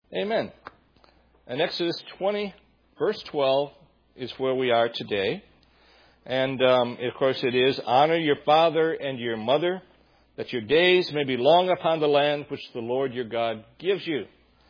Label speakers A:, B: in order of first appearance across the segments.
A: Amen. And Exodus 20, verse 12 is where we are today. And, of course, it is, honor your father and your mother, that your days may be long upon the land which the Lord your God gives you.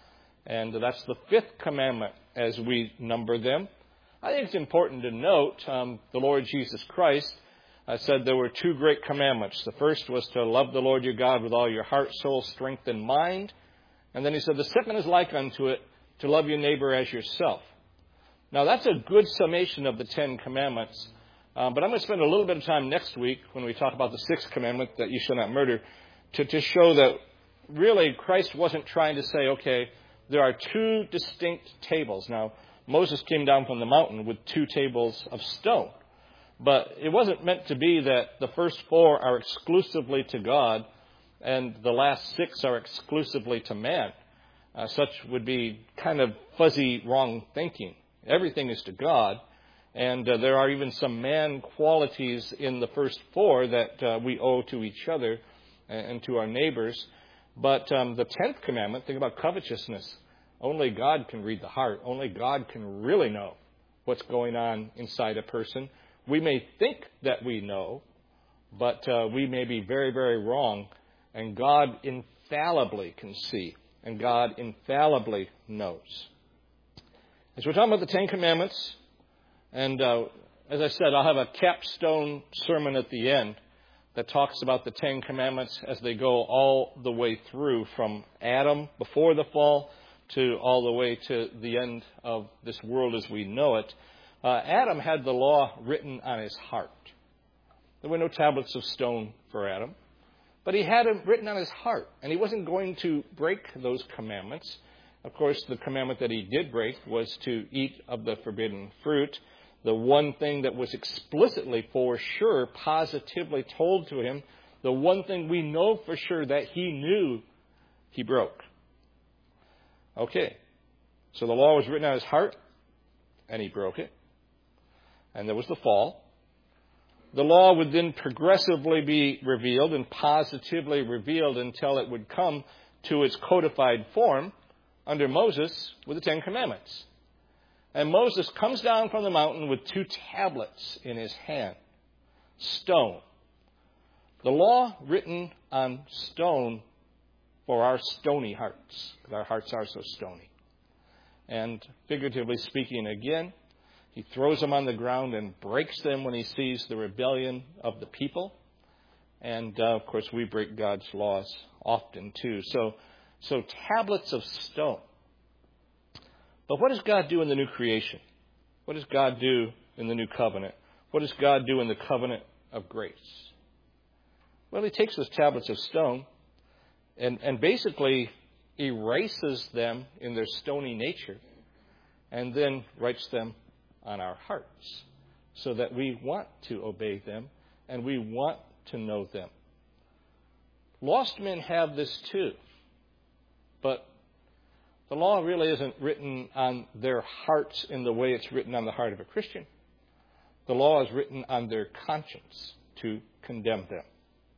A: And that's the fifth commandment as we number them. I think it's important to note the Lord Jesus Christ said there were two great commandments. The first was to love the Lord your God with all your heart, soul, strength, and mind. And then he said the second is like unto it, to love your neighbor as yourself. Now that's a good summation of the Ten Commandments. But I'm going to spend a little bit of time next week when we talk about the sixth commandment, that you shall not murder, to show that really Christ wasn't trying to say, okay, there are two distinct tables. Now, Moses came down from the mountain with two tables of stone. But it wasn't meant to be that the first four are exclusively to God and the last six are exclusively to man. Such would be kind of fuzzy, wrong thinking. Everything is to God. And there are even some man qualities in the first four that we owe to each other and to our neighbors. But the 10th commandment, think about covetousness. Only God can read the heart. Only God can really know what's going on inside a person. We may think that we know, but we may be very, very wrong. And God infallibly can see. And God infallibly knows. As we're talking about the Ten Commandments, and as I said, I'll have a capstone sermon at the end that talks about the Ten Commandments as they go all the way through from Adam before the fall to all the way to the end of this world as we know it. Adam had the law written on his heart. There were no tablets of stone for Adam, but he had it written on his heart, and he wasn't going to break those commandments. Of course, the commandment that he did break was to eat of the forbidden fruit. The one thing that was explicitly for sure, positively told to him, the one thing we know for sure that he knew, he broke. Okay, so the law was written on his heart, and he broke it. And there was the fall. The law would then progressively be revealed and positively revealed until it would come to its codified form under Moses with the Ten Commandments. And Moses comes down from the mountain with two tablets in his hand, stone. The law written on stone for our stony hearts, because our hearts are so stony. And figuratively speaking again, he throws them on the ground and breaks them when he sees the rebellion of the people. And, of course, we break God's laws often, too. So tablets of stone. But what does God do in the new creation? What does God do in the new covenant? What does God do in the covenant of grace? Well, he takes those tablets of stone and basically erases them in their stony nature and then writes them on our hearts so that we want to obey them and we want to know them. Lost men have this too, but the law really isn't written on their hearts in the way it's written on the heart of a Christian. The law is written on their conscience to condemn them.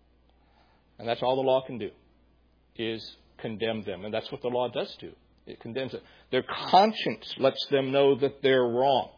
A: And that's all the law can do, is condemn them. And that's what the law does do. It condemns them. Their conscience lets them know that they're wrong.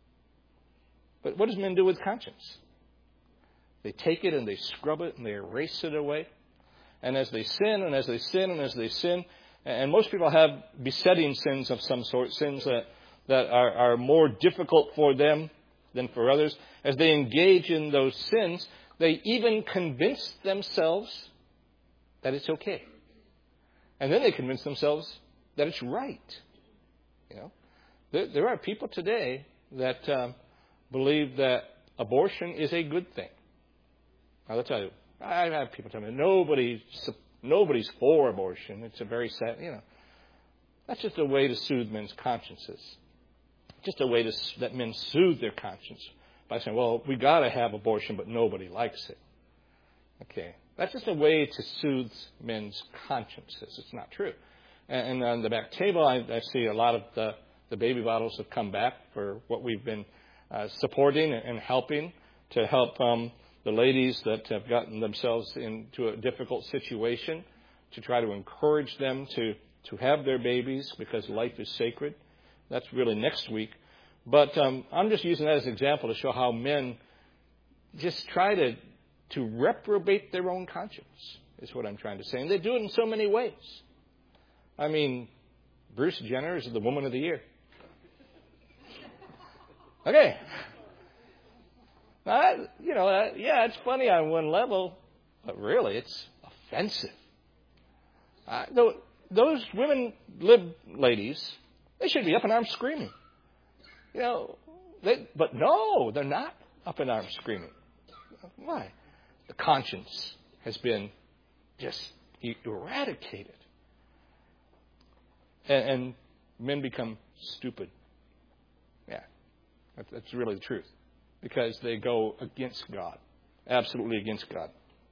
A: But what does men do with conscience? They take it and they scrub it and they erase it away. And as they sin and as they sin and as they sin, and most people have besetting sins of some sort, sins that are more difficult for them than for others. As they engage in those sins, they even convince themselves that it's okay. And then they convince themselves that it's right. You know, there are people today that believe that abortion is a good thing. Now, I'll tell you, I have people tell me nobody's for abortion. It's a very sad, that's just a way to soothe men's consciences. Just a way that men soothe their conscience by saying, well, we got to have abortion, but nobody likes it. Okay. That's just a way to soothe men's consciences. It's not true. And on the back table, I see a lot of the baby bottles have come back for what we've been supporting and helping to help the ladies that have gotten themselves into a difficult situation, to try to encourage them to to have their babies because life is sacred. That's really next week. But I'm just using that as an example to show how men just try to reprobate their own conscience, is what I'm trying to say. And they do it in so many ways. I mean, Bruce Jenner is the woman of the year. Okay. Yeah, it's funny on one level, but really it's offensive. Those women lib ladies, they should be up in arms screaming. But no, they're not up in arms screaming. Why? The conscience has been just eradicated. And men become stupid. Yeah, that's really the truth. Because they go against God. Absolutely against God.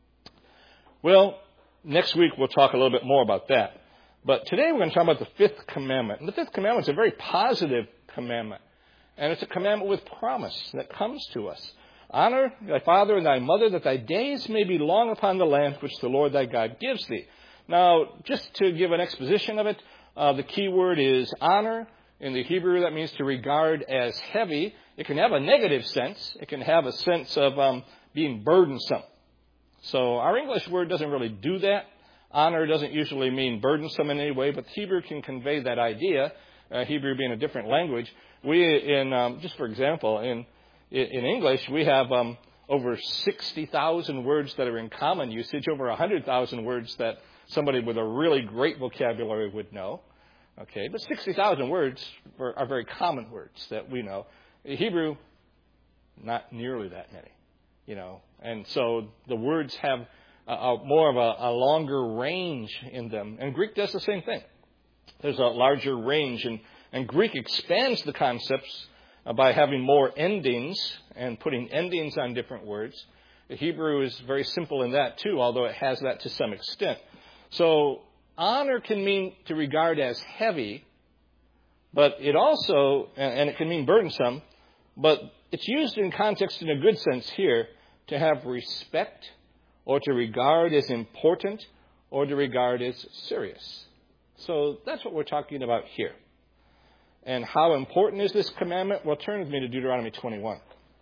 A: Well, next week we'll talk a little bit more about that. But today we're going to talk about the fifth commandment. And the fifth commandment is a very positive commandment. And it's a commandment with promise that comes to us. Honor thy father and thy mother, that thy days may be long upon the land which the Lord thy God gives thee. Now, just to give an exposition of it, the key word is honor. In the Hebrew, that means to regard as heavy. It can have a negative sense. It can have a sense of being burdensome. So our English word doesn't really do that. Honor doesn't usually mean burdensome in any way, but Hebrew can convey that idea. Hebrew being a different language. Just for example, in English, we have over 60,000 words that are in common usage, over 100,000 words that somebody with a really great vocabulary would know. Okay, but 60,000 words are very common words that we know. In Hebrew, not nearly that many, And so the words have more of a longer range in them. And Greek does the same thing. There's a larger range. And Greek expands the concepts by having more endings and putting endings on different words. The Hebrew is very simple in that too, although it has that to some extent. So honor can mean to regard as heavy, but it also, and it can mean burdensome, but it's used in context in a good sense here to have respect or to regard as important or to regard as serious. So that's what we're talking about here. And how important is this commandment? Well, turn with me to Deuteronomy 21.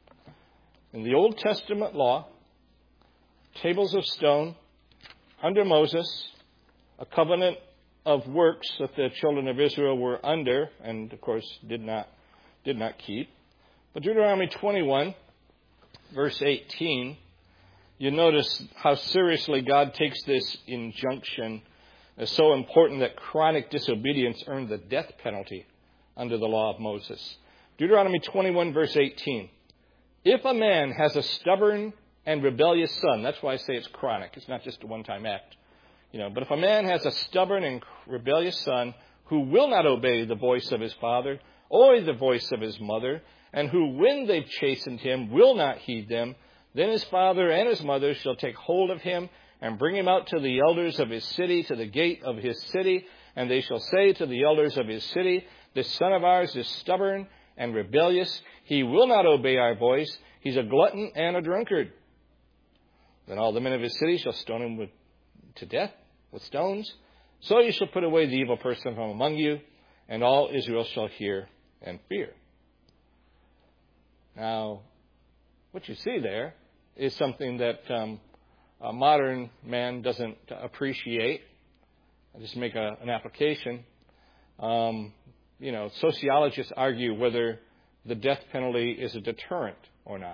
A: In the Old Testament law, tables of stone under Moses, a covenant of works that the children of Israel were under and, of course, did not keep. But Deuteronomy 21, verse 18, you notice how seriously God takes this injunction as so important that chronic disobedience earned the death penalty under the law of Moses. Deuteronomy 21, verse 18. If a man has a stubborn and rebellious son, that's why I say it's chronic. It's not just a one-time act. But if a man has a stubborn and rebellious son who will not obey the voice of his father or the voice of his mother, and who, when they've chastened him, will not heed them, then his father and his mother shall take hold of him and bring him out to the elders of his city, to the gate of his city, and they shall say to the elders of his city, this son of ours is stubborn and rebellious. He will not obey our voice. He's a glutton and a drunkard. Then all the men of his city shall stone him to death with stones. So you shall put away the evil person from among you, and all Israel shall hear and fear. Now, what you see there is something that a modern man doesn't appreciate. I'll just make an application. Sociologists argue whether the death penalty is a deterrent or not.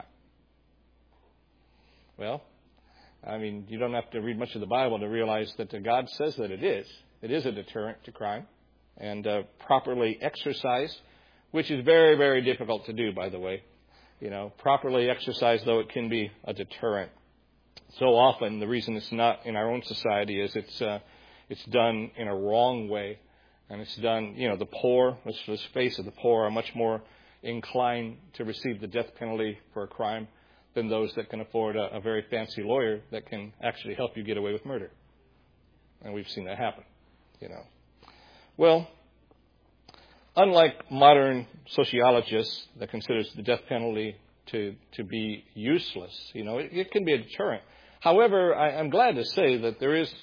A: Well, you don't have to read much of the Bible to realize that God says that it is. It is a deterrent to crime and properly exercised, which is very, very difficult to do, by the way. Properly exercised, though, it can be a deterrent. So often, the reason it's not in our own society is it's done in a wrong way. And it's done, the poor, let's face it, the poor are much more inclined to receive the death penalty for a crime than those that can afford a very fancy lawyer that can actually help you get away with murder. And we've seen that happen, Well, unlike modern sociologists that considers the death penalty to be useless, it can be a deterrent. However, I'm glad to say that there is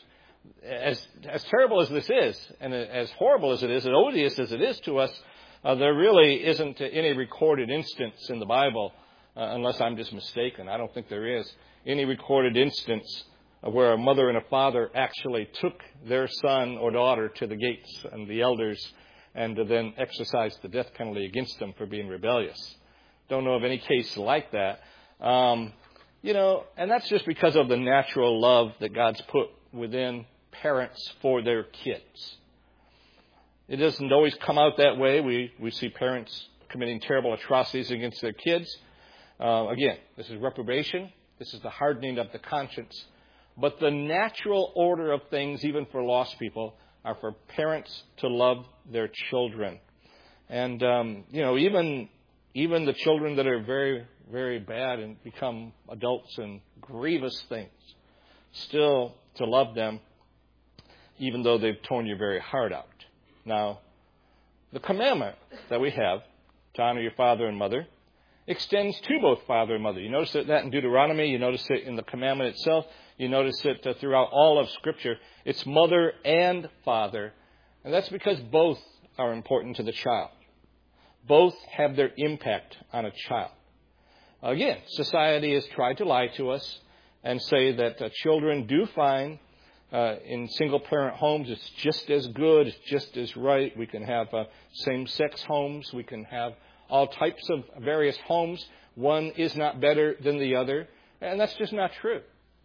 A: as terrible as this is, and as horrible as it is, and odious as it is to us, there really isn't any recorded instance in the Bible, unless I'm just mistaken. I don't think there is any recorded instance where a mother and a father actually took their son or daughter to the gates and the elders and then exercised the death penalty against them for being rebellious. Don't know of any case like that. And that's just because of the natural love that God's put within parents for their kids. It doesn't always come out that way. We see parents committing terrible atrocities against their kids. Again, this is reprobation. This is the hardening of the conscience. But the natural order of things, even for lost people, are for parents to love their children. And, even the children that are very, very bad and become adults and grievous things, still to love them, even though they've torn your very heart out. Now, the commandment that we have to honor your father and mother extends to both father and mother. You notice that in Deuteronomy. You notice it in the commandment itself. You notice it throughout all of Scripture. It's mother and father. And that's because both are important to the child. Both have their impact on a child. Again, society has tried to lie to us and say that children do find in single-parent homes it's just as good, it's just as right. We can have same-sex homes. We can have all types of various homes. One is not better than the other. And that's just not true.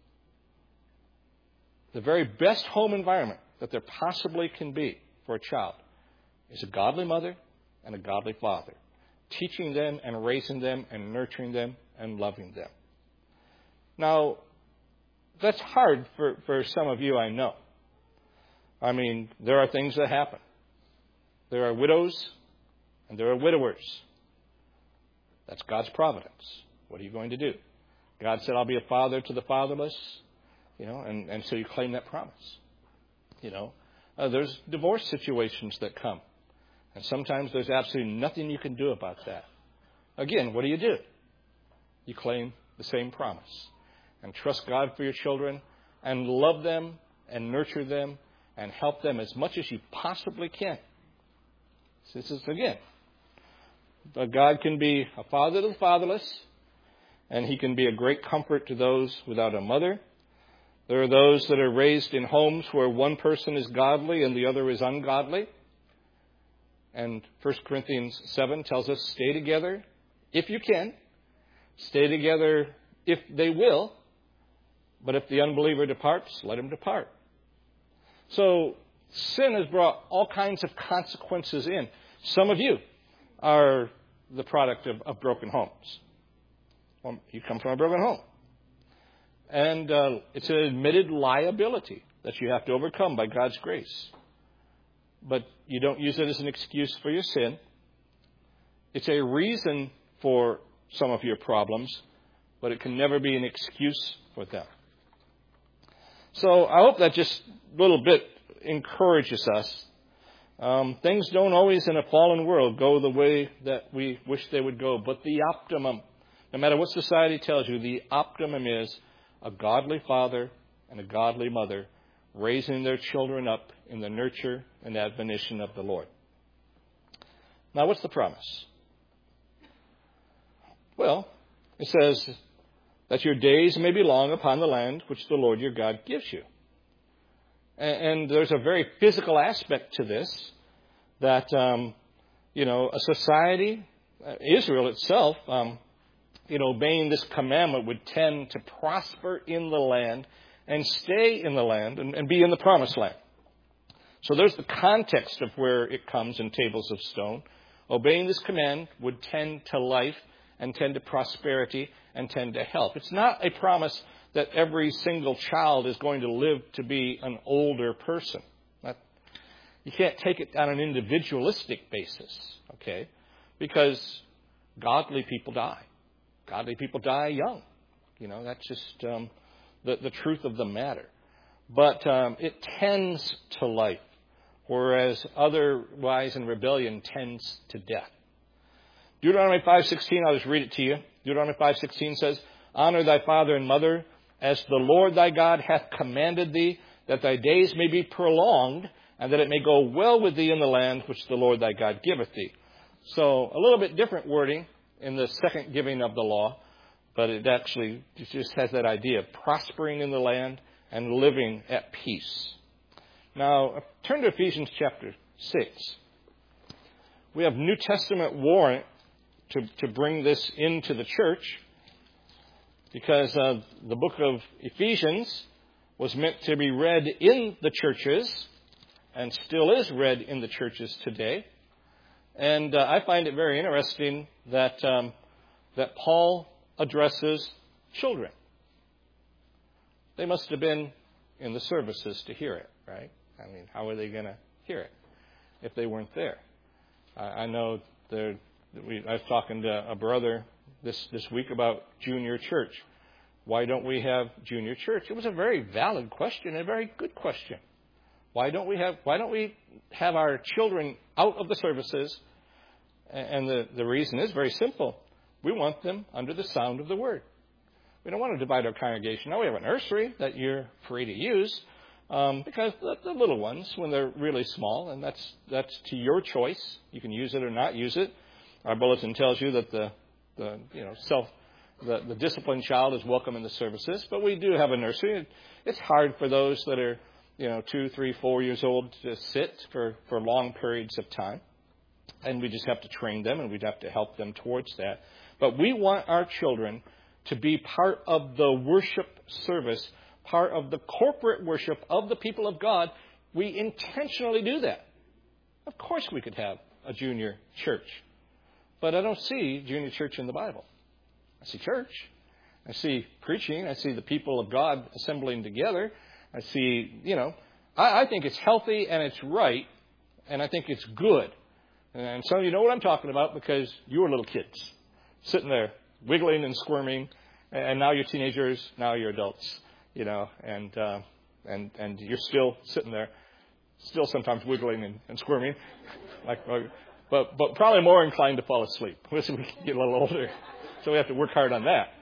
A: The very best home environment that there possibly can be for a child is a godly mother and a godly father, teaching them and raising them and nurturing them and loving them. Now, that's hard for some of you, I know. I mean, there are things that happen. There are widows and there are widowers. That's God's providence. What are you going to do? God said, I'll be a father to the fatherless, and so you claim that promise. There's divorce situations that come. And sometimes there's absolutely nothing you can do about that. Again, what do? You claim the same promise. And trust God for your children and love them and nurture them and help them as much as you possibly can. So this is, again, God can be a father to the fatherless, and He can be a great comfort to those without a mother. There are those that are raised in homes where one person is godly and the other is ungodly. And 1 Corinthians 7 tells us, stay together if you can. Stay together if they will. But if the unbeliever departs, let him depart. So sin has brought all kinds of consequences in. Some of you are the product of broken homes. Well, you come from a broken home. And it's an admitted liability that you have to overcome by God's grace. But you don't use it as an excuse for your sin. It's a reason for some of your problems, but it can never be an excuse for them. So I hope that just a little bit encourages us. Things don't always in a fallen world go the way that we wish they would go, but the optimum, no matter what society tells you, the optimum is a godly father and a godly mother raising their children up in the nurture and admonition of the Lord. Now, what's the promise? Well, it says that your days may be long upon the land which the Lord your God gives you. And there's a very physical aspect to this that, a society, Israel itself, obeying this commandment would tend to prosper in the land and stay in the land and be in the promised land. So there's the context of where it comes in tables of stone. Obeying this command would tend to life and tend to prosperity and tend to health. It's not a promise that every single child is going to live to be an older person. You can't take it on an individualistic basis, okay? Because godly people die. Godly people die young. That's just the truth of the matter. But it tends to life, whereas otherwise in rebellion tends to death. Deuteronomy 5:16, I'll just read it to you. Deuteronomy 5:16 says, honor thy father and mother as the Lord thy God hath commanded thee, that thy days may be prolonged, and that it may go well with thee in the land which the Lord thy God giveth thee. So a little bit different wording in the second giving of the law, but it actually just has that idea of prospering in the land and living at peace. Now, turn to Ephesians chapter 6. We have New Testament warrant to bring this into the church, because the book of Ephesians was meant to be read in the churches and still is read in the churches today. And I find it very interesting that Paul addresses children. They must have been in the services to hear it, right? I mean, how are they going to hear it if they weren't there? I know I was talking to a brother this week about junior church. Why don't we have junior church? It was a very valid question, a very good question. Why don't we have our children out of the services? And the reason is very simple. We want them under the sound of the word. We don't want to divide our congregation. Now we have a nursery that you're free to use, because the little ones, when they're really small, and that's to your choice. You can use it or not use it. Our bulletin tells you that the disciplined child is welcome in the services, but we do have a nursery. It's hard for those that are 2, 3, 4 years old to sit for long periods of time, and we just have to train them, and we'd have to help them towards that. But we want our children to be part of the worship service, part of the corporate worship of the people of God. We intentionally do that. Of course we could have a junior church, but I don't see junior church in the Bible. I see church. I see preaching. I see the people of God assembling together. I see, I think it's healthy and it's right, and I think it's good. And some of you know what I'm talking about because you were little kids sitting there wiggling and squirming, and now you're teenagers, now you're adults, and you're still sitting there, still sometimes wiggling and squirming, but probably more inclined to fall asleep as we get a little older. So we have to work hard on that,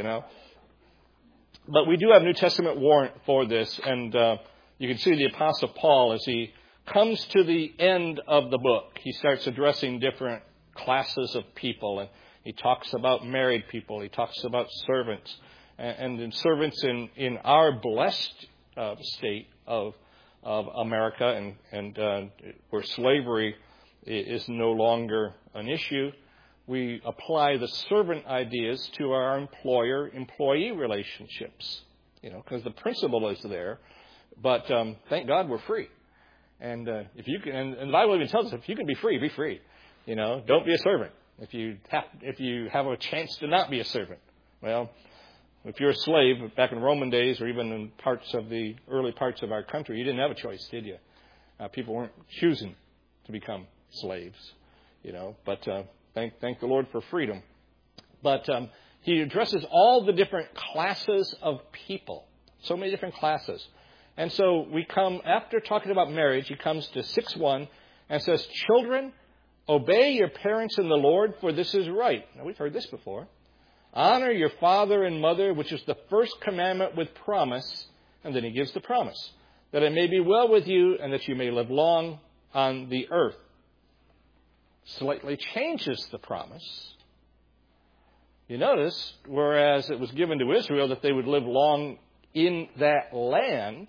A: But we do have New Testament warrant for this, and you can see the Apostle Paul as he comes to the end of the book. He starts addressing different classes of people, and he talks about married people. He talks about servants, and in servants in our blessed state of America, and where slavery is no longer an issue. We apply the servant ideas to our employer-employee relationships, because the principle is there. But thank God we're free. And if you can, and the Bible even tells us, if you can be free, be free. Don't be a servant. If you have a chance to not be a servant, well, if you're a slave back in Roman days, or even in the early parts of our country, you didn't have a choice, did you? People weren't choosing to become slaves, But thank the Lord for freedom. But he addresses all the different classes of people, so many different classes. And so we come, after talking about marriage, he comes to 6:1 and says, "Children, obey your parents in the Lord, for this is right." Now, we've heard this before. "Honor your father and mother, which is the first commandment with promise." And then he gives the promise, "that it may be well with you and that you may live long on the earth." Slightly changes the promise. You notice, whereas it was given to Israel that they would live long in that land,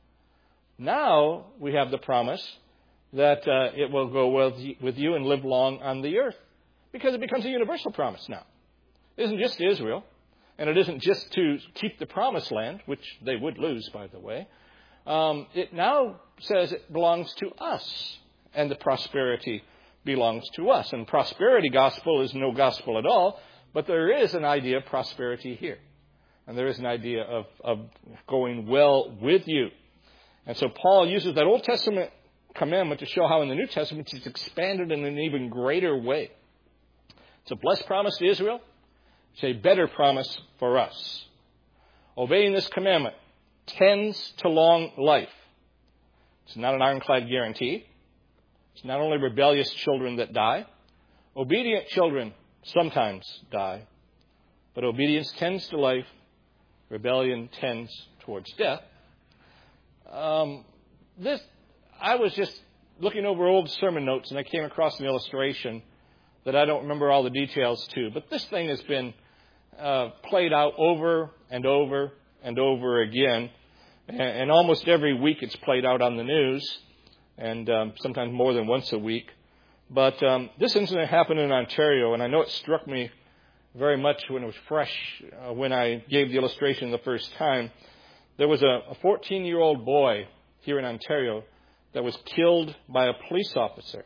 A: now we have the promise that it will go with you and live long on the earth, because it becomes a universal promise now. It isn't just to Israel, and it isn't just to keep the promised land, which they would lose, by the way. It now says it belongs to us, and the prosperity belongs to us. And prosperity gospel is no gospel at all, but there is an idea of prosperity here. And there is an idea of going well with you. And so Paul uses that Old Testament commandment to show how in the New Testament it's expanded in an even greater way. It's a blessed promise to Israel. It's a better promise for us. Obeying this commandment tends to long life. It's not an ironclad guarantee. It's not only rebellious children that die. Obedient children sometimes die. But obedience tends to life. Rebellion tends towards death. I was just looking over old sermon notes, and I came across an illustration that I don't remember all the details to. But this thing has been played out over and over and over again. And almost every week it's played out on the news, and sometimes more than once a week. But this incident happened in Ontario, and I know it struck me very much when it was fresh, when I gave the illustration the first time. There was a 14-year-old boy here in Ontario that was killed by a police officer.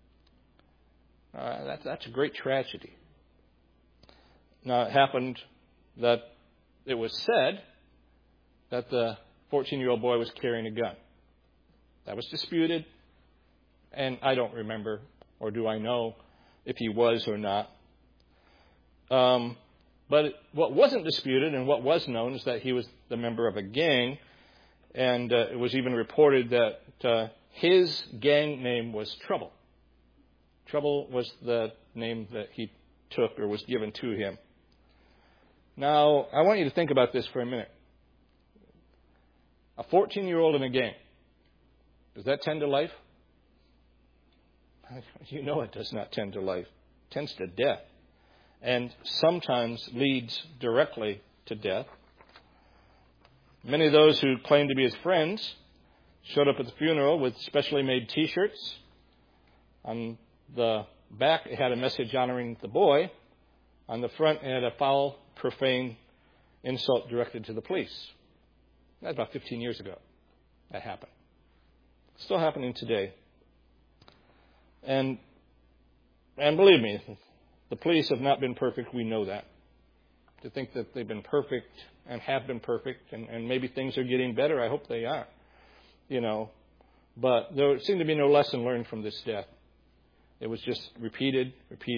A: That's a great tragedy. Now, it happened that it was said that the 14-year-old boy was carrying a gun. That was disputed, and I don't remember, or do I know, if he was or not. But what wasn't disputed and what was known is that he was the member of a gang, and it was even reported that his gang name was Trouble. Trouble was the name that he took or was given to him. Now, I want you to think about this for a minute. A 14-year-old in a gang, does that tend to life? You know it does not tend to life. It tends to death. And sometimes leads directly to death. Many of those who claimed to be his friends showed up at the funeral with specially made T-shirts. On the back, it had a message honoring the boy. On the front, it had a foul, profane insult directed to the police. That's about 15 years ago that happened. It's still happening today. And believe me, the police have not been perfect. We know that. To think that they've been perfect and have been perfect and maybe things are getting better, I hope they are. But there seemed to be no lesson learned from this death. It was just repeated.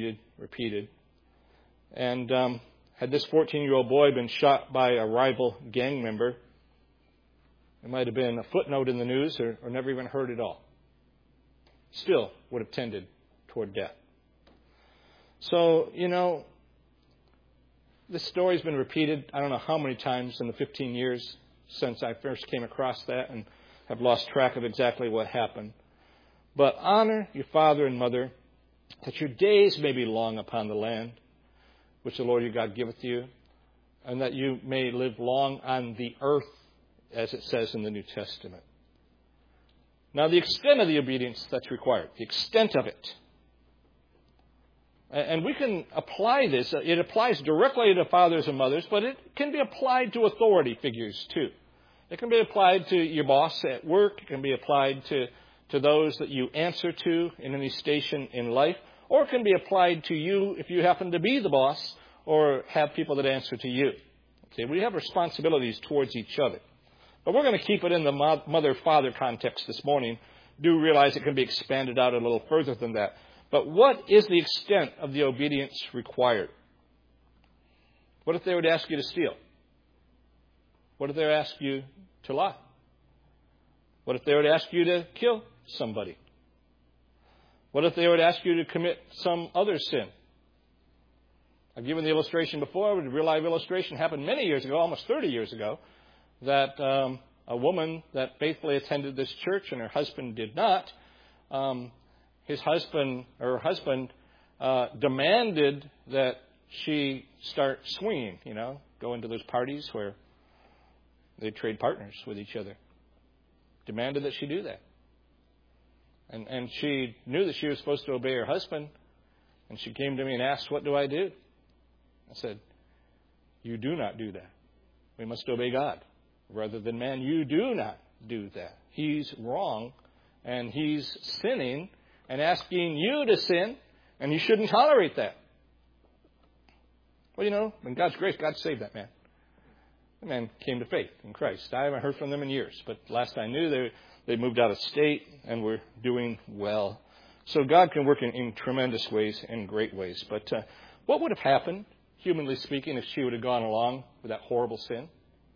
A: And had this 14-year-old boy been shot by a rival gang member, it might have been a footnote in the news or never even heard at all. Still would have tended toward death. So, this story's been repeated I don't know how many times in the 15 years since I first came across that and have lost track of exactly what happened. But honor your father and mother, that your days may be long upon the land which the Lord your God giveth you, and that you may live long on the earth, as it says in the New Testament. Now, the extent of the obedience that's required, the extent of it. And we can apply this. It applies directly to fathers and mothers, but it can be applied to authority figures too. It can be applied to your boss at work. It can be applied to those that you answer to in any station in life. Or it can be applied to you if you happen to be the boss or have people that answer to you. Okay, we have responsibilities towards each other. But we're going to keep it in the mother-father context this morning. Do realize it can be expanded out a little further than that. But what is the extent of the obedience required? What if they would ask you to steal? What if they would ask you to lie? What if they would ask you to kill somebody? What if they would ask you to commit some other sin? I've given the illustration before. A real-life illustration happened many years ago, almost 30 years ago, that a woman that faithfully attended this church and her husband did not, her husband demanded that she start swinging, go into those parties where they trade partners with each other. Demanded that she do that. And she knew that she was supposed to obey her husband, and she came to me and asked, "What do I do?" I said, "You do not do that. We must obey God rather than man. You do not do that. He's wrong, and he's sinning and asking you to sin, and you shouldn't tolerate that." Well, in God's grace, God saved that man. The man came to faith in Christ. I haven't heard from them in years, but last I knew, they moved out of state and were doing well. So God can work in tremendous ways, in great ways. But what would have happened, humanly speaking, if she would have gone along with that horrible sin?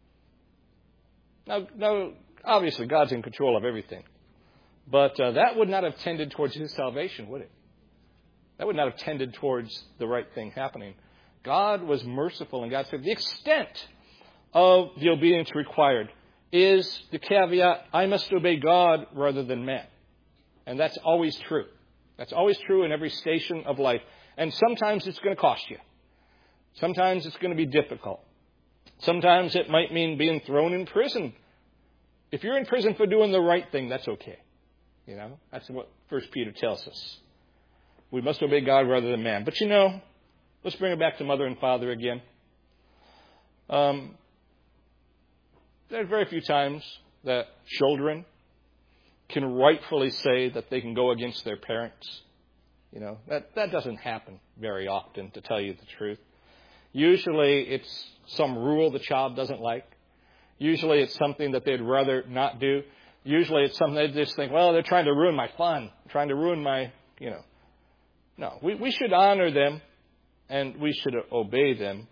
A: Now, obviously, God's in control of everything. But that would not have tended towards his salvation, would it? That would not have tended towards the right thing happening. God was merciful, and God said the extent of the obedience required is the caveat, I must obey God rather than man. And that's always true. That's always true in every station of life. And sometimes it's going to cost you. Sometimes it's going to be difficult. Sometimes it might mean being thrown in prison. If you're in prison for doing the right thing, that's okay. You know, that's what 1 Peter tells us. We must obey God rather than man. But let's bring it back to mother and father again. There are very few times that children can rightfully say that they can go against their parents. You know, that doesn't happen very often, to tell you the truth. Usually it's some rule the child doesn't like. Usually it's something that they'd rather not do. Usually it's something they just think, well, they're trying to ruin my fun, trying to ruin my, No, we should honor them and we should obey them.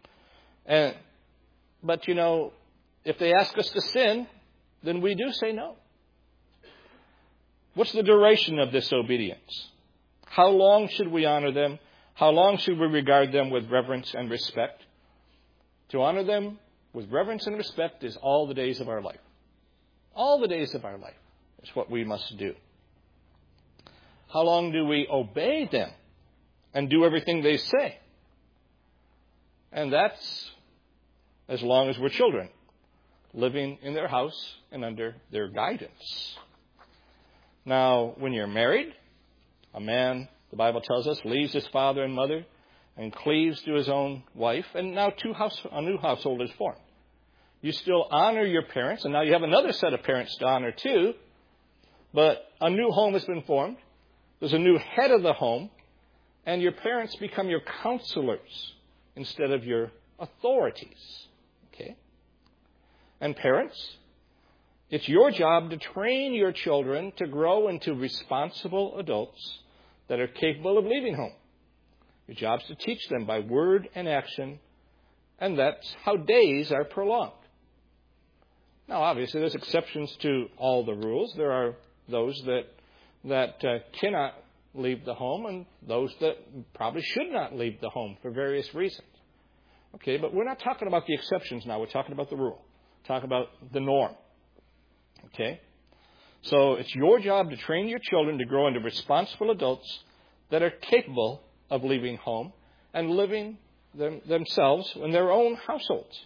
A: But if they ask us to sin, then we do say no. What's the duration of this obedience? How long should we honor them? How long should we regard them with reverence and respect? To honor them with reverence and respect is all the days of our life. All the days of our life is what we must do. How long do we obey them and do everything they say? And that's as long as we're children, living in their house and under their guidance. Now, when you're married, a man, the Bible tells us, leaves his father and mother and cleaves to his own wife, and now a new household is formed. You still honor your parents, and now you have another set of parents to honor too, but a new home has been formed. There's a new head of the home, and your parents become your counselors instead of your authorities. Okay? And parents, it's your job to train your children to grow into responsible adults that are capable of leaving home. Your job is to teach them by word and action, and that's how days are prolonged. Now, obviously, there's exceptions to all the rules. There are those that cannot leave the home and those that probably should not leave the home for various reasons. Okay, but we're not talking about the exceptions now. We're talking about the rule. Talking about the norm. Okay? So it's your job to train your children to grow into responsible adults that are capable of leaving home and living themselves in their own households.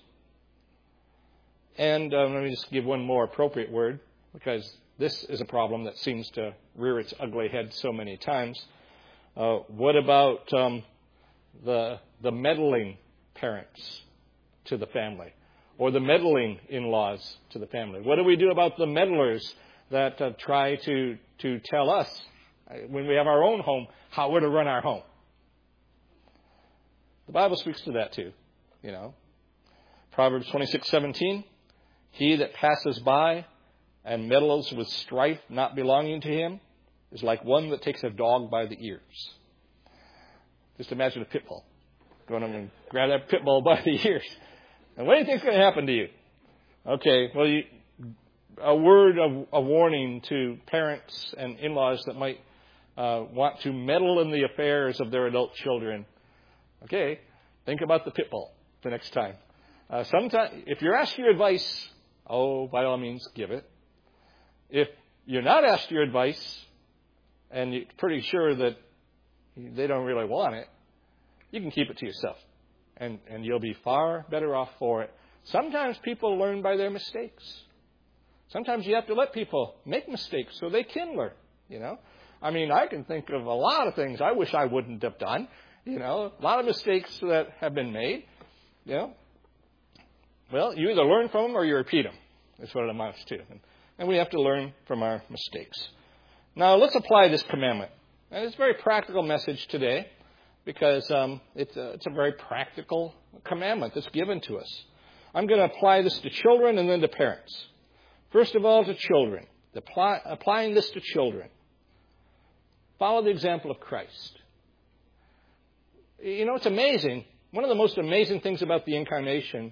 A: And let me just give one more appropriate word, because this is a problem that seems to rear its ugly head so many times. What about the meddling parents to the family, or the meddling in-laws to the family? What do we do about the meddlers that try to tell us, when we have our own home, how we're to run our home? The Bible speaks to that too, Proverbs 26:17, he that passes by and meddles with strife not belonging to him is like one that takes a dog by the ears. Just imagine a pit bull going up and grab that pit bull by the ears. And what do you think is going to happen to you? Okay, well, a word of warning to parents and in-laws that might want to meddle in the affairs of their adult children. Okay, think about the pit bull the next time. Sometimes, if you're asked your advice, by all means, give it. If you're not asked your advice and you're pretty sure that they don't really want it, you can keep it to yourself. And you'll be far better off for it. Sometimes people learn by their mistakes. Sometimes you have to let people make mistakes so they can learn, I can think of a lot of things I wish I wouldn't have done. A lot of mistakes that have been made. Well, you either learn from them or you repeat them. That's what it amounts to. And we have to learn from our mistakes. Now, let's apply this commandment. And it's a very practical message today because it's a very practical commandment that's given to us. I'm going to apply this to children and then to parents. First of all, to children. Applying this to children. Follow the example of Christ. It's amazing. One of the most amazing things about the incarnation,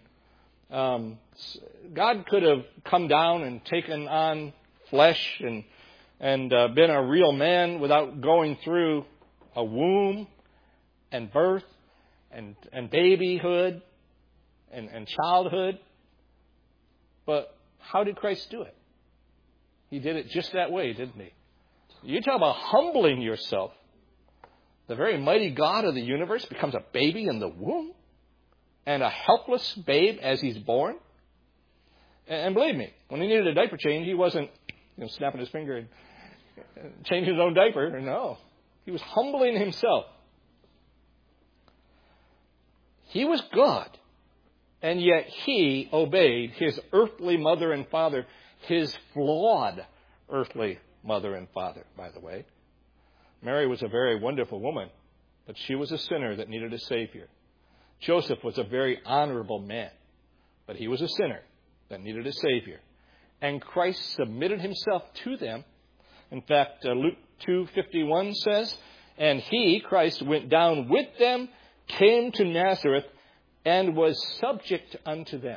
A: God could have come down and taken on flesh and been a real man without going through a womb and birth and babyhood and childhood. But How did Christ do it? He did it just that way, didn't he? You talk about humbling yourself. The very mighty God of the universe becomes a baby in the womb and a helpless babe as he's born. And believe me, when he needed a diaper change, he wasn't snapping his finger and changing his own diaper. No, he was humbling himself. He was God, and yet he obeyed his earthly mother and father, his flawed earthly mother and father, by the way. Mary was a very wonderful woman, but she was a sinner that needed a Savior. Joseph was a very honorable man, but he was a sinner that needed a Savior. And Christ submitted himself to them. In fact, Luke 2:51 says, and he, Christ, went down with them, came to Nazareth, and was subject unto them.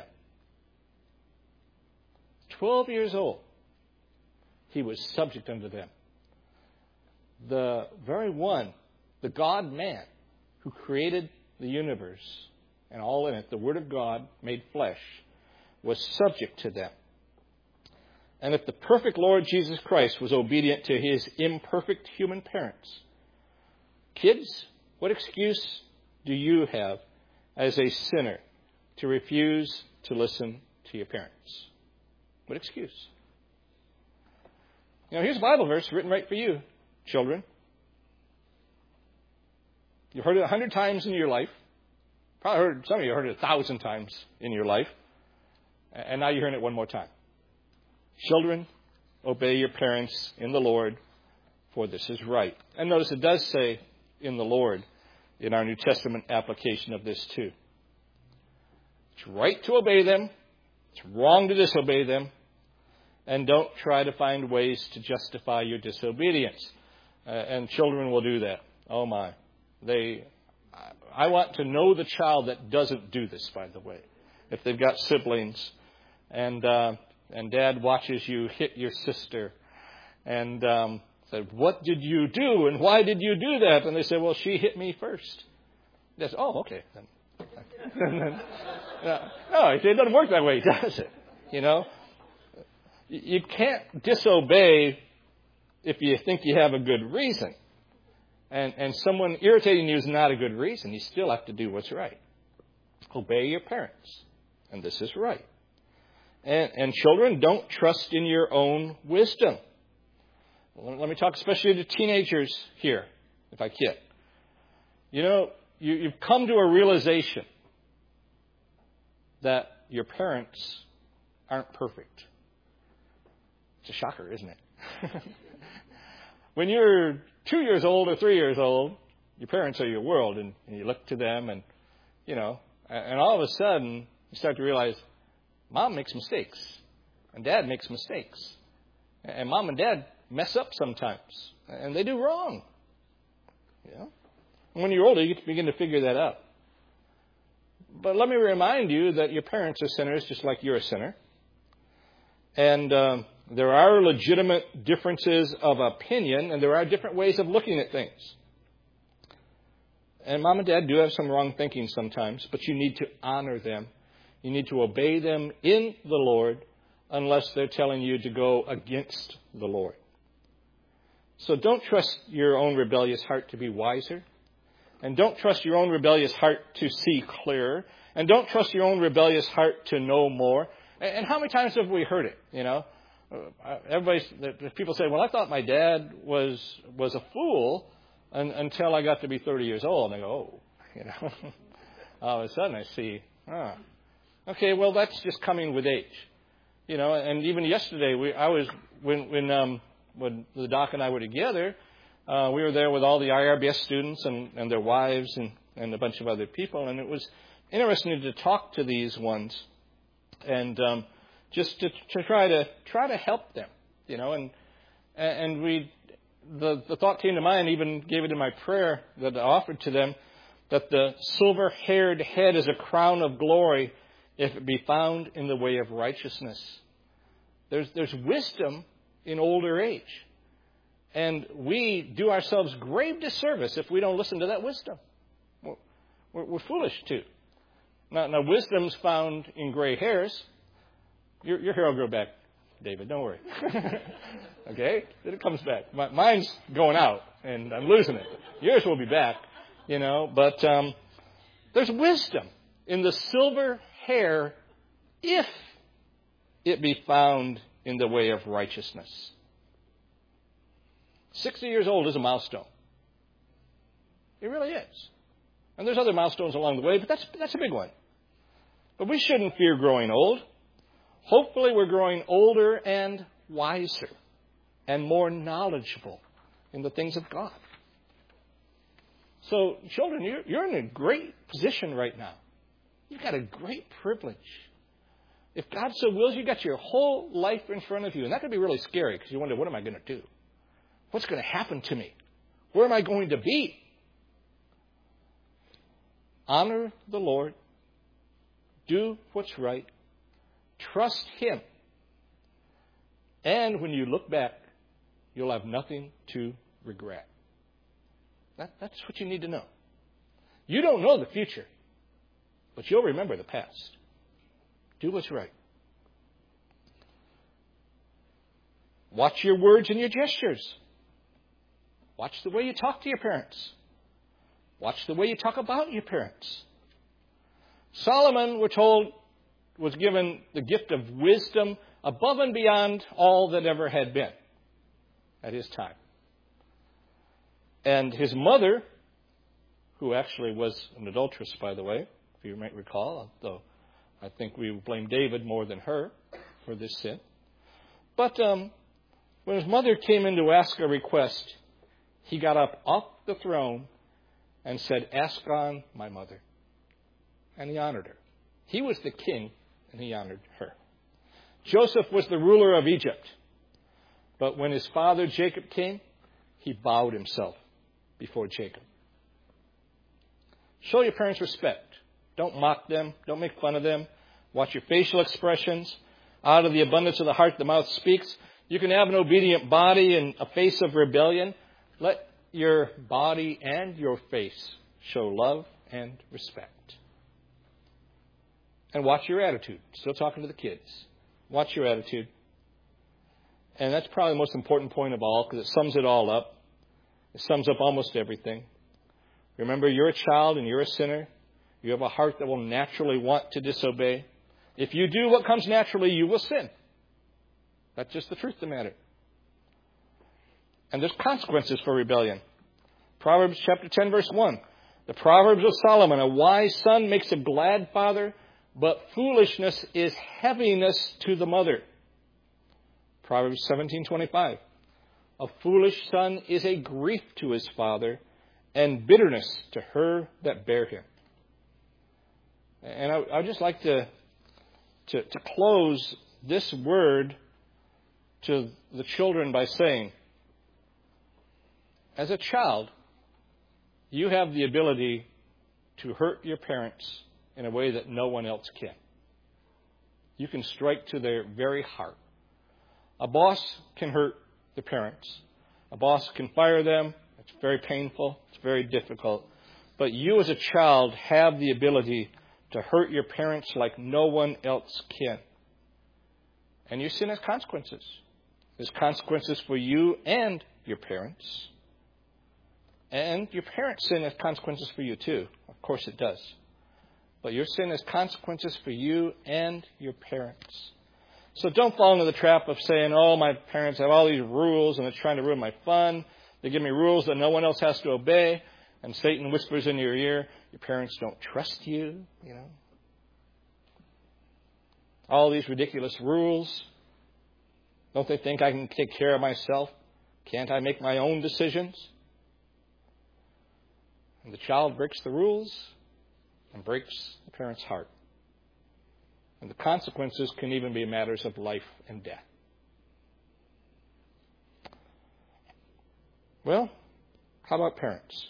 A: 12 years old, he was subject unto them. The very one, the God-man, who created the universe and all in it, the Word of God made flesh, was subject to them. And if the perfect Lord Jesus Christ was obedient to his imperfect human parents, kids, what excuse do you have as a sinner to refuse to listen to your parents? What excuse? Here's a Bible verse written right for you, children. You've heard it 100 times in your life. Probably some of you heard it 1,000 times in your life. And now you're hearing it one more time. Children, obey your parents in the Lord, for this is right. And notice it does say in the Lord in our New Testament application of this too. It's right to obey them. It's wrong to disobey them. And don't try to find ways to justify your disobedience. And children will do that. Oh my. I want to know the child that doesn't do this, by the way. If they've got siblings and dad watches you hit your sister and said, what did you do and why did you do that? And they say, well, she hit me first. That's, oh, okay. No, it doesn't work that way, does it? You can't disobey if you think you have a good reason. And someone irritating you is not a good reason. You still have to do what's right. Obey your parents. And this is right. And children, don't trust in your own wisdom. Let me talk especially to teenagers here, if I can. You've come to a realization that your parents aren't perfect. It's a shocker, isn't it? When you're 2 years old or 3 years old, your parents are your world, and you look to them, and all of a sudden you start to realize, Mom makes mistakes, and Dad makes mistakes, and Mom and Dad mess up sometimes, and they do wrong. And when you're older, you begin to figure that out. But let me remind you that your parents are sinners just like you're a sinner. And there are legitimate differences of opinion, and there are different ways of looking at things. And Mom and Dad do have some wrong thinking sometimes, but you need to honor them. You need to obey them in the Lord unless they're telling you to go against the Lord. So don't trust your own rebellious heart to be wiser. And don't trust your own rebellious heart to see clearer. And don't trust your own rebellious heart to know more. And how many times have we heard it? People say, well, I thought my dad was a fool until I got to be 30 years old. And I go, all of a sudden I see, okay, well, that's just coming with age. And even yesterday, when the doc and I were together, we were there with all the IRBS students and their wives and a bunch of other people. And it was interesting to talk to these ones and just to try to help them, and the thought came to mind, even gave it in my prayer that I offered to them, that the silver-haired head is a crown of glory if it be found in the way of righteousness. There's wisdom in older age. And we do ourselves grave disservice if we don't listen to that wisdom. We're foolish too. Now, wisdom's found in gray hairs. Your hair will grow back, David. Don't worry. Okay? It comes back. Mine's going out, and I'm losing it. Yours will be back, But there's wisdom in the silver hair if it be found in the way of righteousness. 60 years old is a milestone. It really is. And there's other milestones along the way, but that's a big one. But we shouldn't fear growing old. Hopefully we're growing older and wiser and more knowledgeable in the things of God. So, children, you're in a great position right now. You've got a great privilege. If God so wills, you've got your whole life in front of you. And that can be really scary because you wonder, what am I going to do? What's going to happen to me? Where am I going to be? Honor the Lord. Do what's right. Trust Him. And when you look back, you'll have nothing to regret. That's what you need to know. You don't know the future, but you'll remember the past. Do what's right. Watch your words and your gestures. Watch the way you talk to your parents. Watch the way you talk about your parents. Solomon, we're told, was given the gift of wisdom above and beyond all that ever had been at his time. And his mother, who actually was an adulteress, by the way, if you might recall, though I think we blame David more than her for this sin. But when his mother came in to ask a request, he got up off the throne and said, "Ask on my mother." And he honored her. He was the king, and he honored her. Joseph was the ruler of Egypt. But when his father Jacob came, he bowed himself before Jacob. Show your parents respect. Don't mock them. Don't make fun of them. Watch your facial expressions. Out of the abundance of the heart, the mouth speaks. You can have an obedient body and a face of rebellion. Let your body and your face show love and respect. And watch your attitude. Still talking to the kids. Watch your attitude. And that's probably the most important point of all, because it sums it all up. It sums up almost everything. Remember, you're a child and you're a sinner. You have a heart that will naturally want to disobey. If you do what comes naturally, you will sin. That's just the truth of the matter. And there's consequences for rebellion. Proverbs chapter 10, verse 1. The Proverbs of Solomon, a wise son makes a glad father, but foolishness is heaviness to the mother. Proverbs 17:25. A foolish son is a grief to his father, and bitterness to her that bare him. And I would just like to close this word to the children by saying, as a child, you have the ability to hurt your parents in a way that no one else can. You can strike to their very heart. A boss can hurt the parents. A boss can fire them. It's very painful. It's very difficult. But you as a child have the ability to hurt your parents like no one else can. And your sin has consequences. There's consequences for you and your parents. And your parents' sin has consequences for you too. Of course it does. But your sin has consequences for you and your parents. So don't fall into the trap of saying, oh, my parents have all these rules and they're trying to ruin my fun. They give me rules that no one else has to obey. And Satan whispers in your ear, your parents don't trust you, All these ridiculous rules. Don't they think I can take care of myself? Can't I make my own decisions? And the child breaks the rules and breaks the parent's heart. And the consequences can even be matters of life and death. Well, how about parents?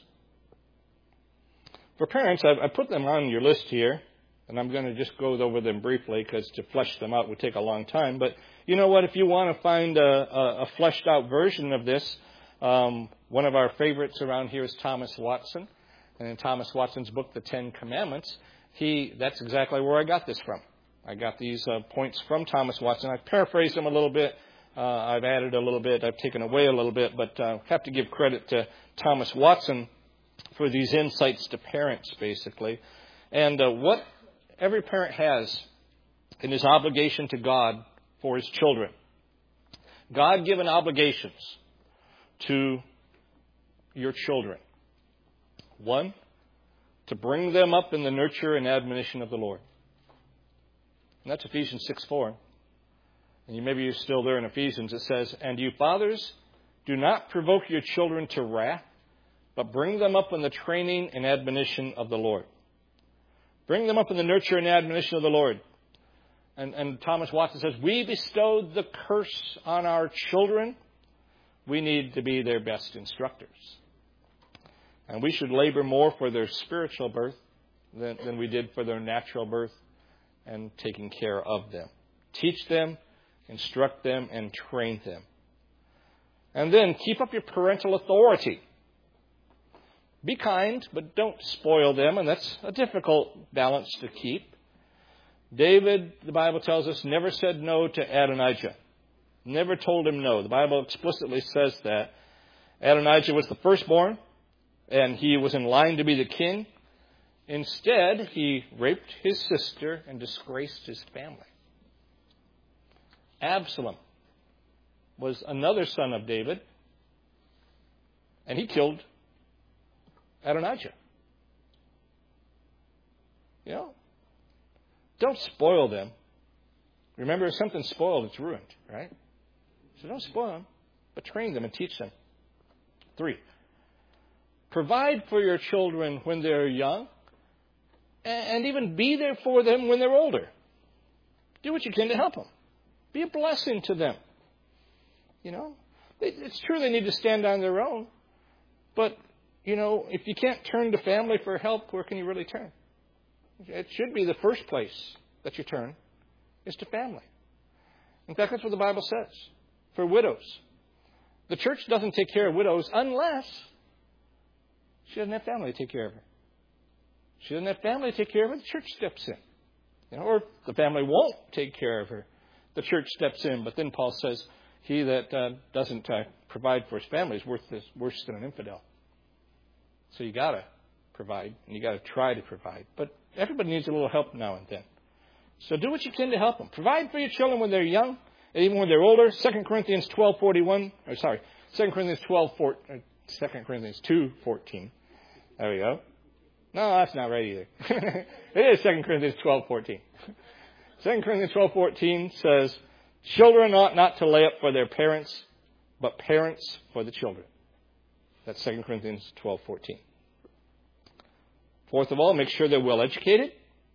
A: For parents, I put them on your list here, and I'm going to just go over them briefly because to flesh them out would take a long time. But you know what? If you want to find a fleshed out version of this, one of our favorites around here is Thomas Watson. And in Thomas Watson's book, The Ten Commandments, that's exactly where I got this from. I got these points from Thomas Watson. I've paraphrased them a little bit. I've added a little bit. I've taken away a little bit. But I have to give credit to Thomas Watson for these insights to parents, basically. And what every parent has in his obligation to God for his children. God-given obligations to your children. One, to bring them up in the nurture and admonition of the Lord. And that's Ephesians 6:4. And maybe you're still there in Ephesians. It says, "And you fathers, do not provoke your children to wrath, but bring them up in the training and admonition of the Lord." Bring them up in the nurture and admonition of the Lord. And Thomas Watson says, we bestowed the curse on our children. We need to be their best instructors. And we should labor more for their spiritual birth than we did for their natural birth and taking care of them. Teach them, instruct them, and train them. And then keep up your parental authority. Be kind, but don't spoil them, and that's a difficult balance to keep. David, the Bible tells us, never said no to Adonijah. Never told him no. The Bible explicitly says that. Adonijah was the firstborn, and he was in line to be the king. Instead, he raped his sister and disgraced his family. Absalom was another son of David, and he killed Adonijah. You know, don't spoil them. Remember, if something's spoiled, it's ruined, right? So don't spoil them, but train them and teach them. 3, provide for your children when they're young, and even be there for them when they're older. Do what you can to help them. Be a blessing to them. You know, it's true they need to stand on their own, but, you know, if you can't turn to family for help, where can you really turn? It should be the first place that you turn is to family. In fact, that's what the Bible says for widows. The church doesn't take care of widows unless she doesn't have family to take care of her. She doesn't have family to take care of her, the church steps in. You know, or the family won't take care of her, the church steps in. But then Paul says, he that doesn't provide for his family is worse than an infidel. So you got to provide, and you got to try to provide. But everybody needs a little help now and then. So do what you can to help them. Provide for your children when they're young, and even when they're older. 2 Corinthians 2 Corinthians 2:14. There we go. No, that's not right either. It is 2 Corinthians 12:14. 2 Corinthians 12:14 says, children ought not to lay up for their parents, but parents for the children. That's 2 Corinthians 12:14. Fourth of all, make sure they're well educated.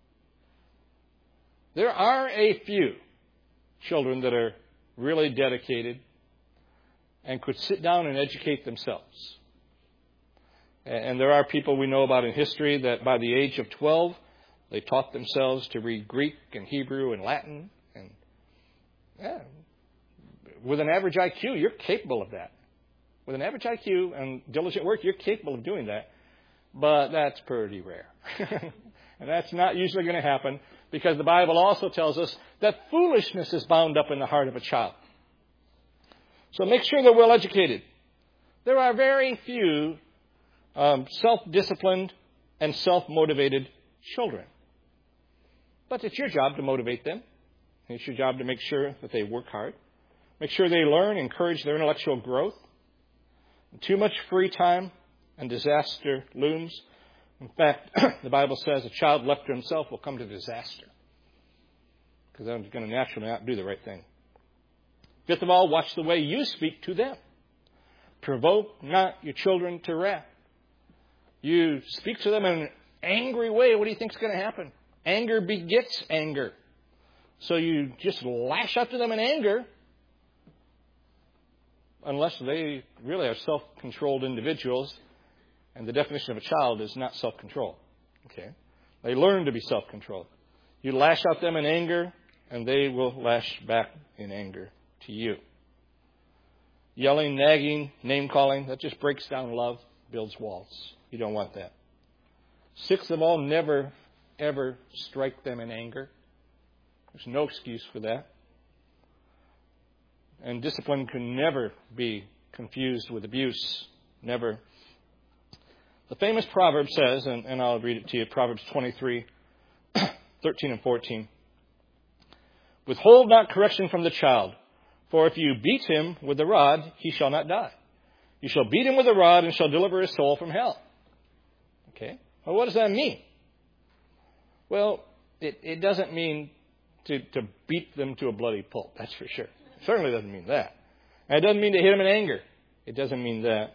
A: There are a few children that are really dedicated and could sit down and educate themselves. And there are people we know about in history that by the age of 12, they taught themselves to read Greek and Hebrew and Latin. And with an average IQ, you're capable of that. With an average IQ and diligent work, you're capable of doing that. But that's pretty rare. And that's not usually going to happen because the Bible also tells us that foolishness is bound up in the heart of a child. So make sure they're well educated. There are very few self-disciplined and self-motivated children. But it's your job to motivate them. It's your job to make sure that they work hard. Make sure they learn, encourage their intellectual growth. Too much free time and disaster looms. In fact, the Bible says a child left to himself will come to disaster because they're going to naturally not do the right thing. Fifth of all, watch the way you speak to them. Provoke not your children to wrath. You speak to them in an angry way. What do you think is going to happen? Anger begets anger. So you just lash out to them in anger unless they really are self-controlled individuals. And the definition of a child is not self-control. Okay? They learn to be self-controlled. You lash out them in anger, and they will lash back in anger to you. Yelling, nagging, name-calling, that just breaks down love, builds walls. You don't want that. Sixth of all, never, ever strike them in anger. There's no excuse for that. And discipline can never be confused with abuse. Never. The famous proverb says, and I'll read it to you, Proverbs 23, 13 and 14. Withhold not correction from the child, for if you beat him with the rod, he shall not die. You shall beat him with a rod and shall deliver his soul from hell. Okay? Well, what does that mean? Well, it doesn't mean to beat them to a bloody pulp, that's for sure. It certainly doesn't mean that. And it doesn't mean to hit them in anger. It doesn't mean that.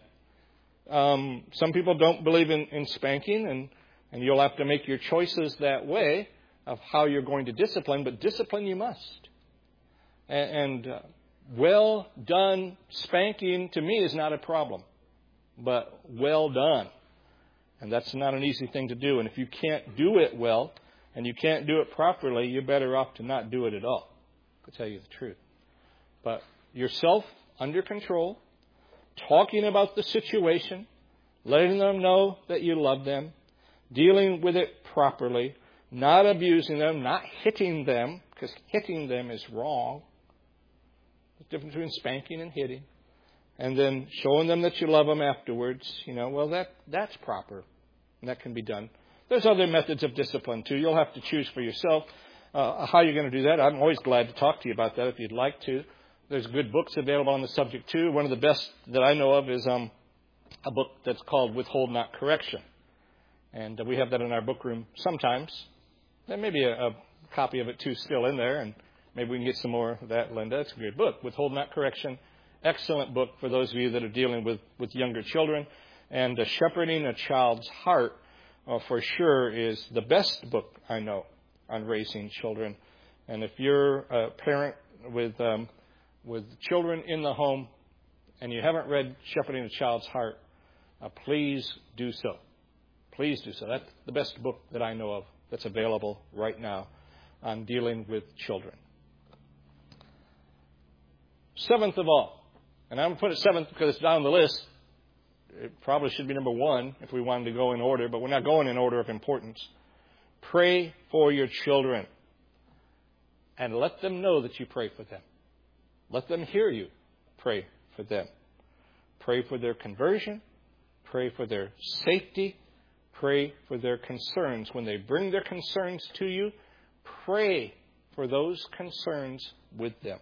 A: Some people don't believe in spanking, and you'll have to make your choices that way of how you're going to discipline, but discipline you must. And well done spanking to me is not a problem, but well done. And that's not an easy thing to do. And if you can't do it well and you can't do it properly, you're better off to not do it at all, to tell you the truth. But yourself under control, talking about the situation, letting them know that you love them, dealing with it properly, not abusing them, not hitting them, because hitting them is wrong. There's a difference between spanking and hitting. And then showing them that you love them afterwards, that's proper. And that can be done. There's other methods of discipline, too. You'll have to choose for yourself how you're going to do that. I'm always glad to talk to you about that if you'd like to. There's good books available on the subject, too. One of the best that I know of is a book that's called Withhold Not Correction. And we have that in our book room sometimes. There may be a copy of it, too, still in there. And maybe we can get some more of that, Linda. It's a great book, Withhold Not Correction. Excellent book for those of you that are dealing with younger children. And Shepherding a Child's Heart, for sure, is the best book I know on raising children. And if you're a parent with children in the home and you haven't read Shepherding a Child's Heart, please do so. Please do so. That's the best book that I know of that's available right now on dealing with children. Seventh of all, and I'm going to put it seventh because it's down the list. It probably should be number one if we wanted to go in order, but we're not going in order of importance. Pray for your children and let them know that you pray for them. Let them hear you pray for them. Pray for their conversion. Pray for their safety. Pray for their concerns. When they bring their concerns to you, pray for those concerns with them.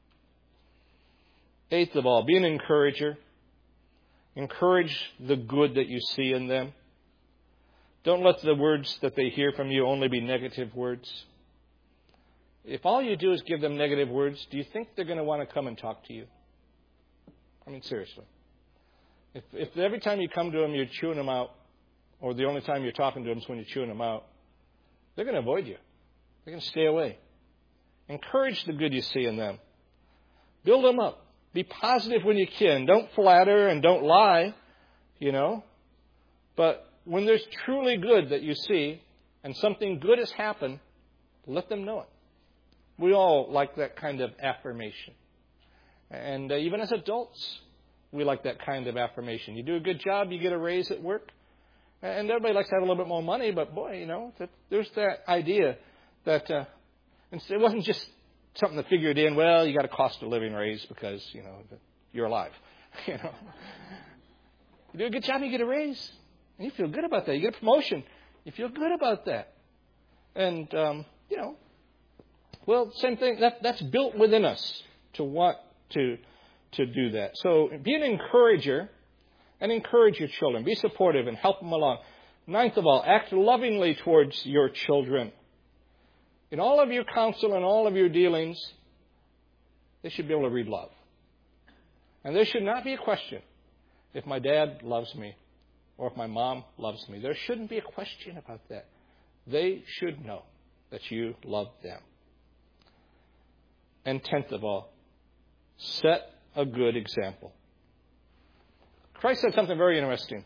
A: Eighth of all, be an encourager. Encourage the good that you see in them. Don't let the words that they hear from you only be negative words. If all you do is give them negative words, do you think they're going to want to come and talk to you? I mean, seriously. If every time you come to them, you're chewing them out, or the only time you're talking to them is when you're chewing them out, they're going to avoid you. They're going to stay away. Encourage the good you see in them. Build them up. Be positive when you can. Don't flatter and don't lie, But when there's truly good that you see and something good has happened, let them know it. We all like that kind of affirmation. And even as adults, we like that kind of affirmation. You do a good job, you get a raise at work. And everybody likes to have a little bit more money, but boy, there's that idea that it wasn't just something to figure it in. Well, you got a cost of living raise because, you're alive. You do a good job, you get a raise. And you feel good about that. You get a promotion. You feel good about that. And, same thing. That's built within us to want to do that. So be an encourager and encourage your children. Be supportive and help them along. Ninth of all, act lovingly towards your children. In all of your counsel and all of your dealings, they should be able to read love. And there should not be a question if my dad loves me or if my mom loves me. There shouldn't be a question about that. They should know that you love them. And 10th of all, set a good example. Christ said something very interesting.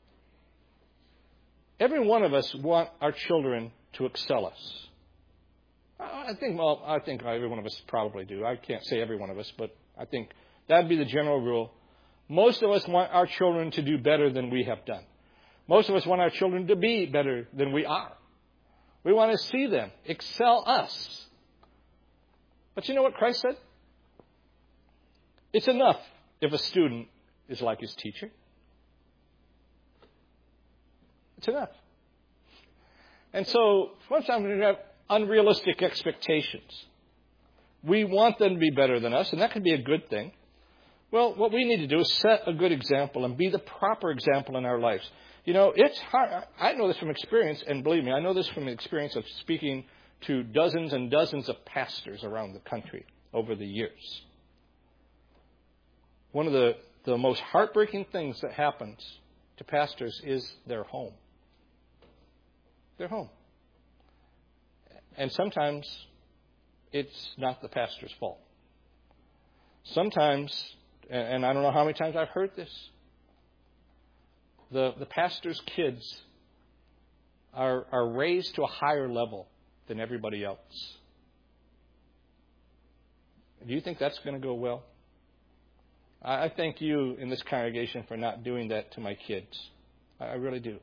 A: Every one of us want our children to excel us. I think every one of us probably do. I can't say every one of us, but I think that would be the general rule. Most of us want our children to do better than we have done. Most of us want our children to be better than we are. We want to see them excel us. But you know what Christ said? It's enough if a student is like his teacher. It's enough. And so sometimes we have unrealistic expectations. We want them to be better than us, and that can be a good thing. Well, what we need to do is set a good example and be the proper example in our lives. You know, it's hard. I know this from experience, and believe me, I know this from the experience of speaking to dozens and dozens of pastors around the country over the years. One of the most heartbreaking things that happens to pastors is their home. Their home. And sometimes it's not the pastor's fault. Sometimes, and I don't know how many times I've heard this, the pastor's kids are raised to a higher level than everybody else. Do you think that's going to go well? I thank you in this congregation for not doing that to my kids. I really do.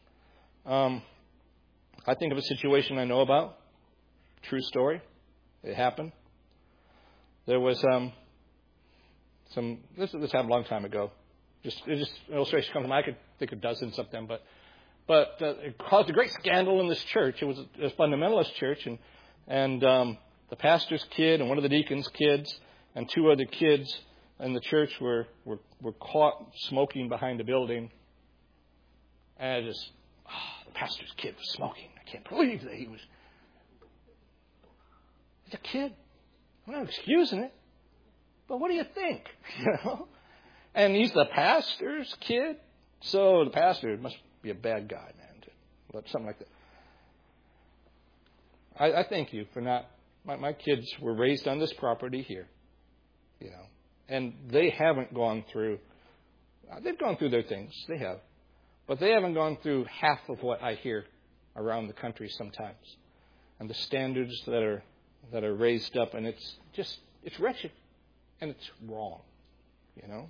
A: I think of a situation I know about. True story. It happened. There was this happened a long time ago. Just an illustration comes to mind. I could think of dozens of them, but it caused a great scandal in this church. It was a fundamentalist church, and the pastor's kid and one of the deacon's kids and two other kids in the church were caught smoking behind a building. And the pastor's kid was smoking. I can't believe that he was. He's a kid. I'm not excusing it. But what do you think? You know? And he's the pastor's kid. So the pastor must be a bad guy, man, to let something like that. I thank you for not. My kids were raised on this property here, you know, and they haven't gone through. They've gone through their things. They have, but they haven't gone through half of what I hear around the country sometimes, and the standards that are raised up, and it's wretched, and it's wrong, you know.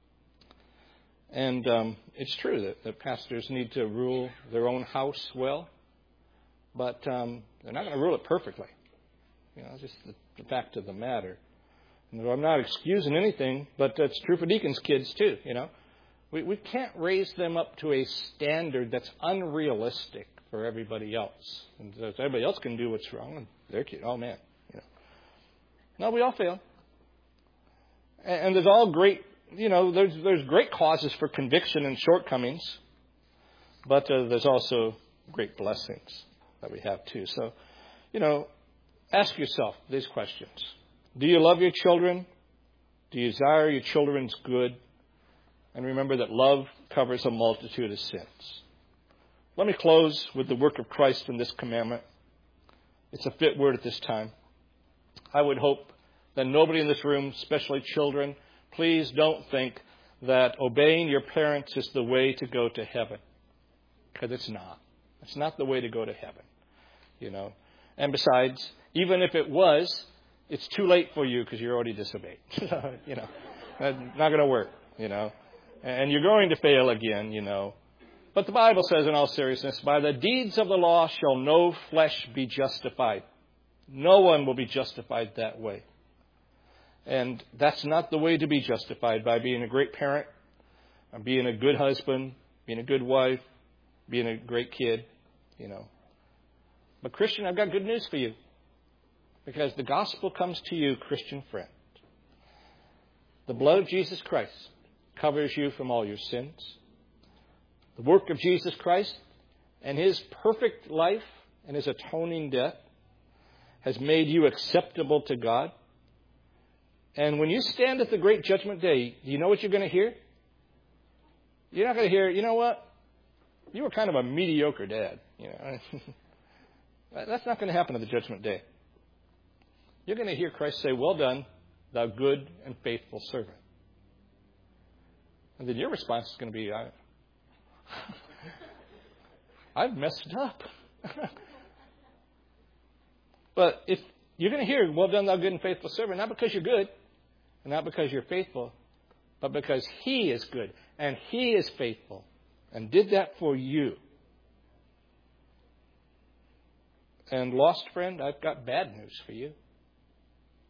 A: And it's true that pastors need to rule their own house well, but they're not going to rule it perfectly. You know, it's just the fact of the matter. And I'm not excusing anything, but that's true for deacons' kids too. You know, we can't raise them up to a standard that's unrealistic for everybody else. And if everybody else can do what's wrong, and their kid, oh man, you know. No, we all fail, and there's all great. You know, there's great causes for conviction and shortcomings, but there's also great blessings that we have too. So, you know, ask yourself these questions. Do you love your children? Do you desire your children's good? And remember that love covers a multitude of sins. Let me close with the work of Christ in this commandment. It's a fit word at this time. I would hope that nobody in this room, especially children, please don't think that obeying your parents is the way to go to heaven. Because it's not. It's not the way to go to heaven. You know. And besides, even if it was, it's too late for you because you're already disobeyed. You know. That's not going to work, you know. And you're going to fail again, you know. But the Bible says in all seriousness, by the deeds of the law shall no flesh be justified. No one will be justified that way. And that's not the way to be justified, by being a great parent, being a good husband, being a good wife, being a great kid, you know. But Christian, I've got good news for you. Because the gospel comes to you, Christian friend. The blood of Jesus Christ covers you from all your sins. The work of Jesus Christ and His perfect life and His atoning death has made you acceptable to God. And when you stand at the great judgment day, do you know what you're going to hear? You're not going to hear, you know what? You were kind of a mediocre dad. You know, that's not going to happen at the judgment day. You're going to hear Christ say, well done, thou good and faithful servant. And then your response is going to be, I've messed up. But if you're going to hear, well done, thou good and faithful servant, not because you're good, and not because you're faithful, but because He is good and He is faithful and did that for you. And lost friend, I've got bad news for you.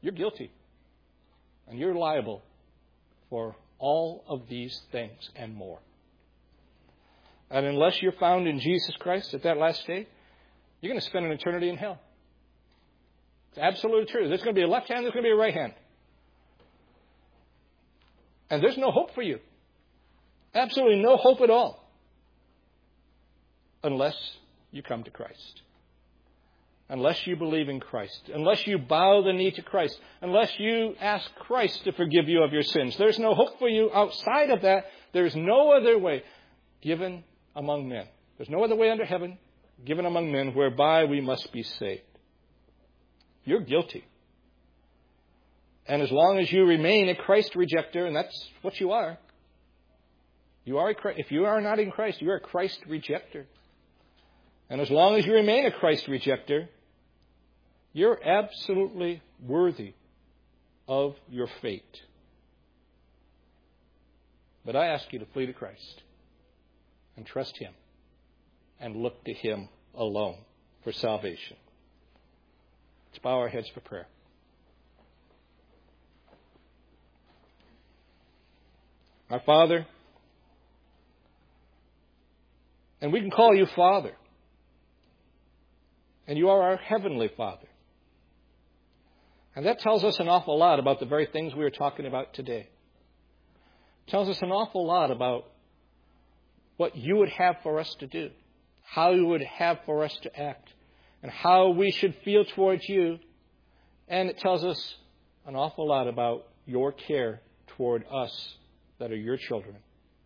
A: You're guilty. And you're liable for all of these things and more. And unless you're found in Jesus Christ at that last day, you're going to spend an eternity in hell. It's absolutely true. There's going to be a left hand, there's going to be a right hand. And there's no hope for you. Absolutely no hope at all. Unless you come to Christ. Unless you believe in Christ. Unless you bow the knee to Christ. Unless you ask Christ to forgive you of your sins. There's no hope for you outside of that. There's no other way given among men. There's no other way under heaven given among men whereby we must be saved. You're guilty. And as long as you remain a Christ rejecter, and that's what you are, if you are not in Christ, you are a Christ rejecter. And as long as you remain a Christ rejecter, you're absolutely worthy of your fate. But I ask you to flee to Christ and trust Him and look to Him alone for salvation. Let's bow our heads for prayer. Our Father, and we can call you Father, and you are our Heavenly Father. And that tells us an awful lot about the very things we are talking about today. It tells us an awful lot about what you would have for us to do, how you would have for us to act, and how we should feel towards you. And it tells us an awful lot about your care toward us that are your children.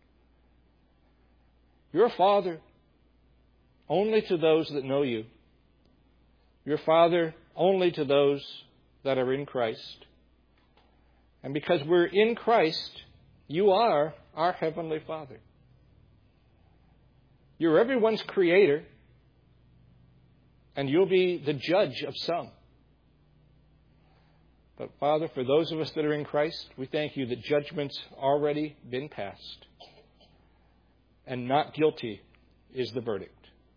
A: You're a Father only to those that know you. You're a Father only to those that are in Christ. And because we're in Christ, you are our Heavenly Father. You're everyone's Creator, and you'll be the judge of some. But Father, for those of us that are in Christ, we thank you that judgment's already been passed. And not guilty is the verdict.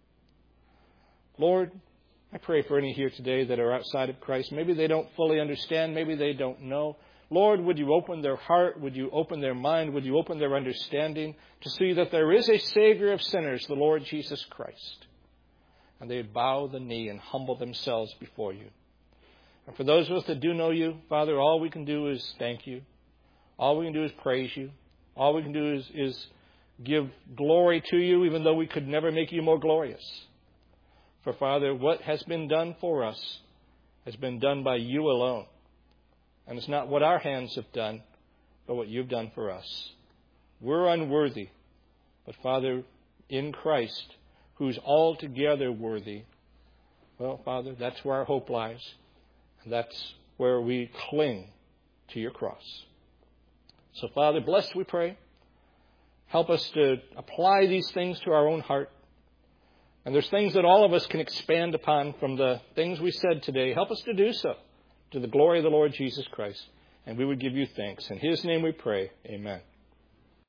A: Lord, I pray for any here today that are outside of Christ. Maybe they don't fully understand. Maybe they don't know. Lord, would you open their heart? Would you open their mind? Would you open their understanding to see that there is a Savior of sinners, the Lord Jesus Christ? And they would bow the knee and humble themselves before you. And for those of us that do know you, Father, all we can do is thank you. All we can do is praise you. All we can do is give glory to you, even though we could never make you more glorious. For, Father, what has been done for us has been done by you alone. And it's not what our hands have done, but what you've done for us. We're unworthy. But, Father, in Christ, who's altogether worthy, well, Father, that's where our hope lies. And that's where we cling to your cross. So, Father, bless, we pray. Help us to apply these things to our own heart. And there's things that all of us can expand upon from the things we said today. Help us to do so to the glory of the Lord Jesus Christ. And we would give you thanks. In His name we pray. Amen.